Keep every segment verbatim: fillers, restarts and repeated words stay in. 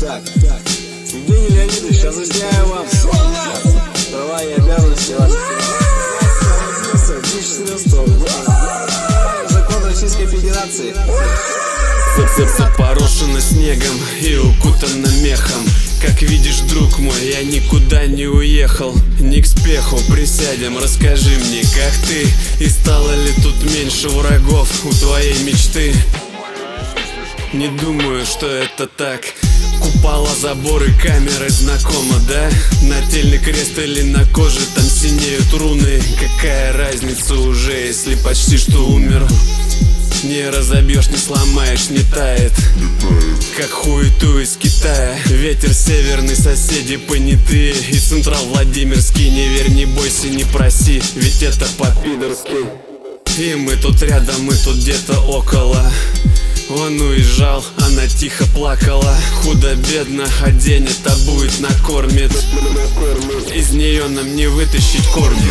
Так, так. Евгений Леонидович, я разъясняю вам права и обязанности ваших. Закон Российской Федерации. Сердце порошено снегом и укутано мехом. Как видишь, друг мой, я никуда не уехал. Не к спеху, присядем, расскажи мне, как ты. И стало ли тут меньше врагов у твоей мечты? Не думаю, что это так. Купола, заборы, камеры знакомо, да? Нательный крест или на коже там синеют руны. Какая разница уже, если почти что умер? Не разобьешь, не сломаешь, не тает, как хуету из Китая. Ветер северный, соседи понятые. И Централ Владимирский, не верь, не бойся, не проси, ведь это по-пидорски. И мы тут рядом, мы тут где-то около. Он уезжал, она тихо плакала. Худо-бедно, а денег будет накормит. Из нее нам не вытащить корни.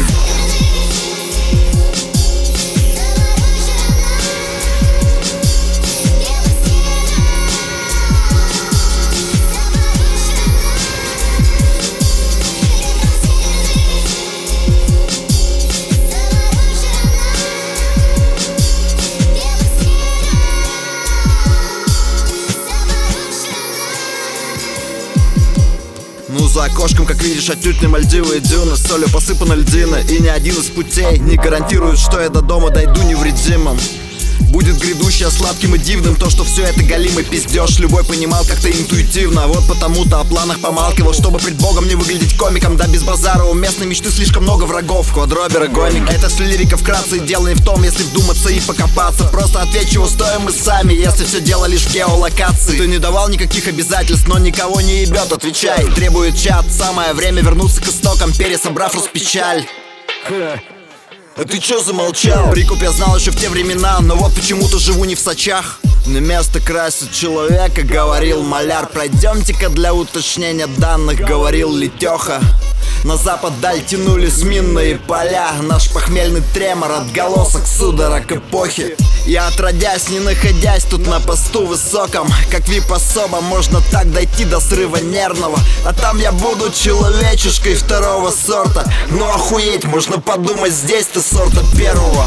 Ну, за окошком, как видишь, отнюдь не Мальдивы и дюны. Солью посыпана льдина, и ни один из путей не гарантирует, что я до дома дойду невредимым. Будет грядущее сладким и дивным то, что все это галимый пиздеж. Любой понимал как-то интуитивно, вот потому-то о планах помалкивал, чтобы пред Богом не выглядеть комиком. Да без базара, у местной мечты слишком много врагов. Квадроберы, гомики, это все лирика вкратце. И дело не в том, если вдуматься и покопаться. Просто ответь, чего стоим мы сами, если все дело лишь в геолокации. Ты не давал никаких обязательств, но никого не ебет, отвечай. Требует чат, самое время вернуться к истокам, пересобрав Роспечаль. А ты чё замолчал? Прикуп я знал еще в те времена, но вот почему-то живу не в Сочах. На место красит человека, говорил маляр. Пройдемте-ка для уточнения данных, говорил Летеха. На запад даль тянулись минные поля. Наш похмельный тремор, отголосок судорог эпохи. Я отродясь, не находясь тут на посту высоком, как вип-особо можно так дойти до срыва нервного. А там я буду человечешкой второго сорта. Ну охуеть, можно подумать, здесь ты сорта первого.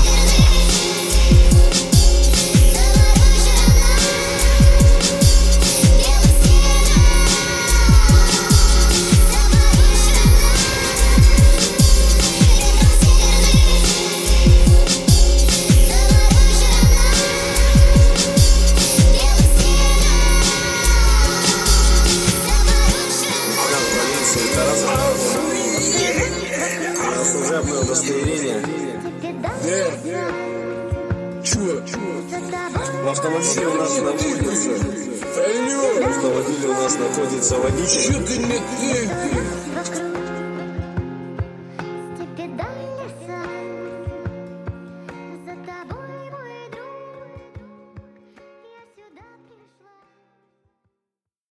Служебное удостоверение. Чего? В автомобиле у нас находится. В автомобиле у нас находится водитель. Что ты не ты?